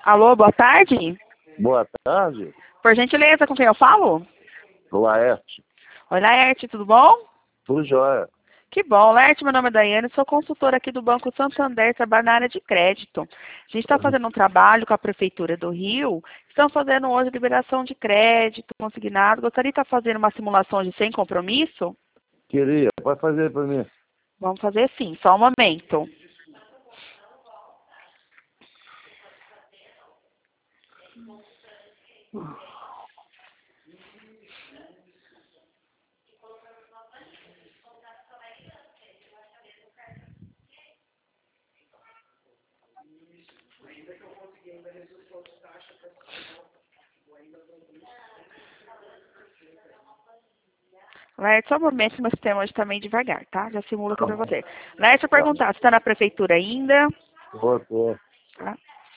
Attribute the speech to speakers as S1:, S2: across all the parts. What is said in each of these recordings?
S1: Alô, boa tarde.
S2: Boa tarde,
S1: Por gentileza, com quem eu falo?
S2: Laerte.
S1: Oi, Laerte, tudo bom?
S2: Tudo jóia.
S1: Que bom, Laerte, meu nome é Daiane, sou consultora aqui do Banco Santander, trabalho na área de crédito. A gente está fazendo um trabalho com a Prefeitura do Rio, estão fazendo hoje liberação de crédito consignado. Gostaria de estar fazendo uma simulação de sem compromisso?
S2: Queria, pode fazer para mim.
S1: Vamos fazer sim, só um momento. Laerte, só um momento que meu sistema hoje está meio devagar, tá? Já simulo aqui para você. Laerte, eu perguntar, você está na Prefeitura ainda?
S2: Tô.
S1: Tá.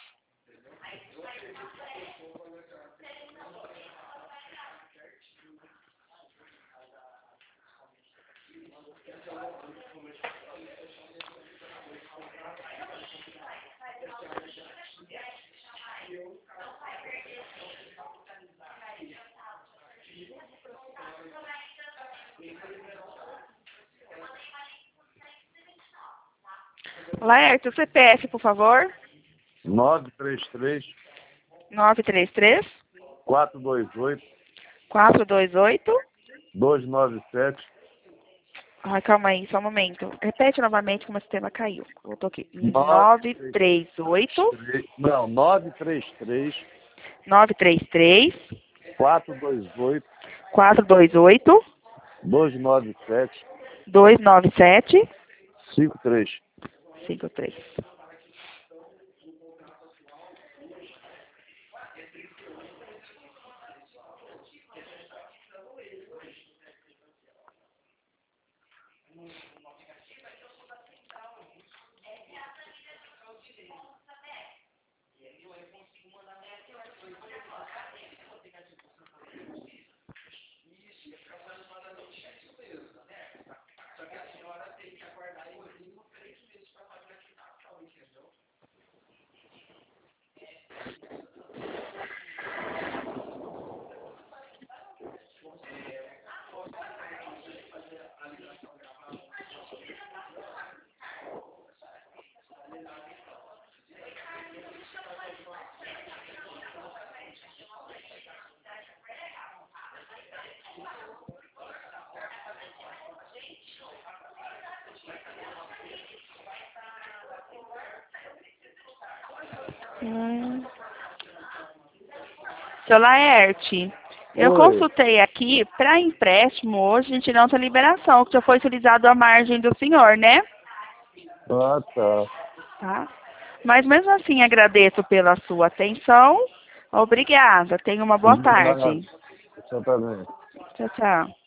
S1: Laerte, o CPF, por favor.
S2: 933
S1: 933
S2: 428
S1: 428.
S2: 297.
S1: Ai, calma aí, só um momento. Repete novamente que o meu sistema caiu. Voltou aqui.
S2: 933.
S1: 938
S2: Não, 933
S1: 933
S2: 428
S1: 428
S2: 297
S1: 297
S2: 53.
S1: 53. Seu Laerte, eu
S2: Oi.
S1: consultei aqui, para empréstimo, hoje a gente não tem liberação, que já foi utilizado a margem do senhor, né?
S2: Ah, tá.
S1: Tá? Mas mesmo assim, agradeço pela sua atenção. Obrigada. Tenha uma boa tarde.
S2: Você também.
S1: Tchau, tchau.